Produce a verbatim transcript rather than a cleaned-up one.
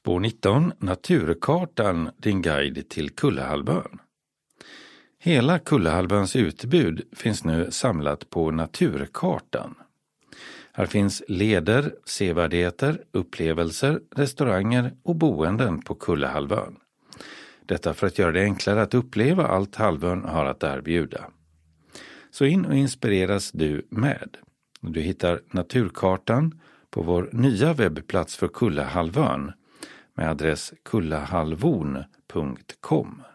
Spår nitton. Naturkartan, din guide till Kullahalvön. Hela Kullahalvöns utbud finns nu samlat på Naturkartan. Här finns leder, sevärdheter, upplevelser, restauranger och boenden på Kullahalvön. Detta för att göra det enklare att uppleva allt halvön har att erbjuda. Så in och inspireras du med. Du hittar Naturkartan på vår nya webbplats för Kullahalvön med adress kullahalvon punkt com.